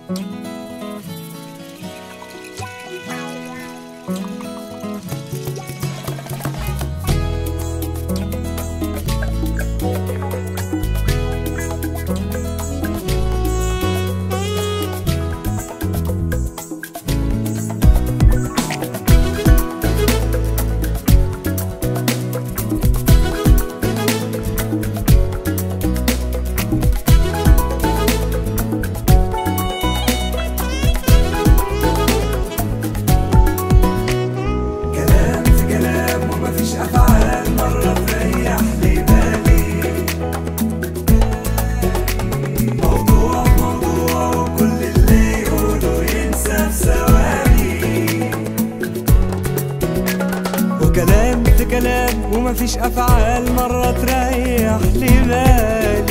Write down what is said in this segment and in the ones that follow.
كلام في كلام ومفيش أفعال، مرة تريح لي بالي.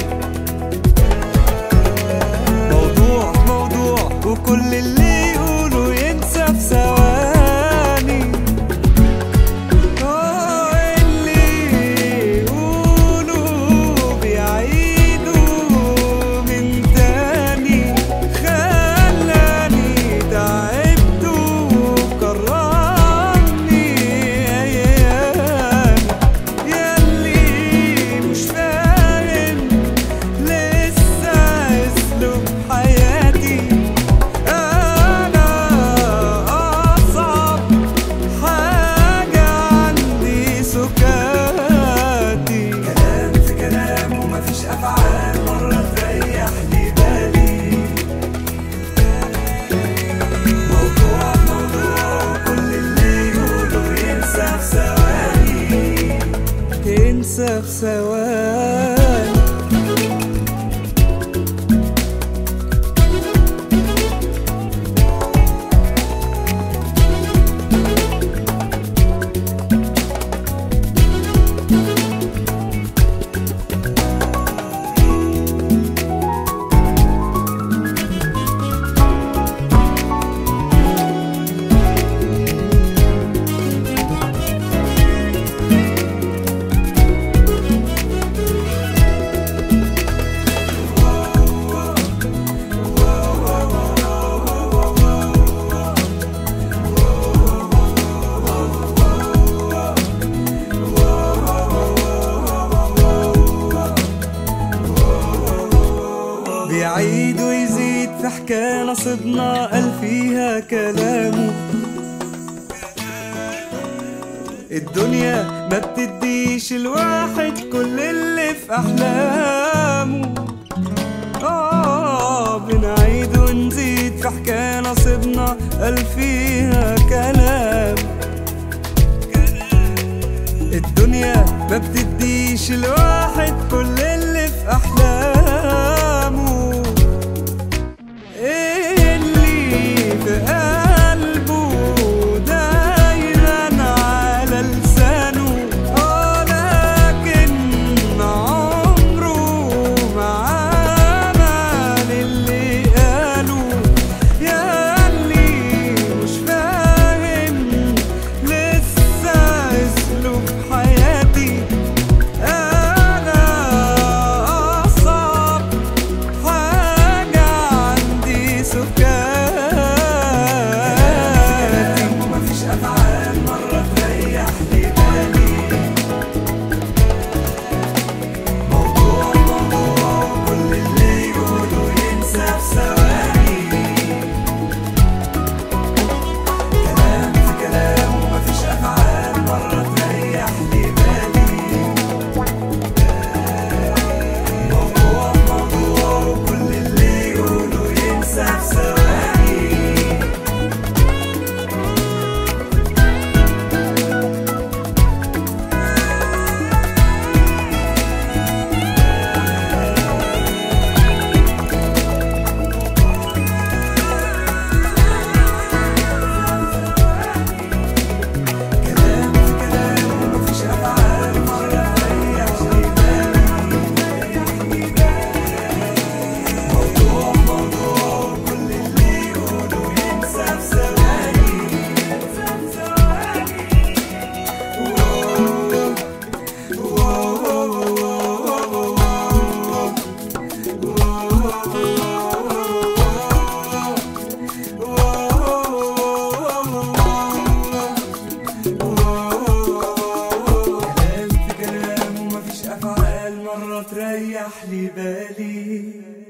موضوع موضوع وكل اللي يقوله ينسى في ثواني. اللي يقولوا بيعيدوا من تاني، خلاني تعبت وكررت. ينسى في ثواني. بيعيد ويزيد في حكاية نصبنا قال فيها كلامه. الدنيا ما بتديش الواحد كل اللي في أحلامه. بنعيد ونزيد في حكاية نصبنا قال فيها كلام. الدنيا ما بتديش الواحد كل اللي في أحلامه. اللي في قلبه دايما على لسانه، لكن عمره ما عمل اللي قاله. يا اللي مش فاهم لسه اسلوب حياتي، أنا أصعب حاجة عندي سكاتي. ومفيش أفعال مرة تريح لي بالي. موضوع موضوع وكل اللي يقوله ينسى في ثواني. كلام في كلام ومفيش أفعال مرة تريح لي بالي. موضوع موضوع وكل اللي يقوله ينسى في ثواني. ريح لي بالي.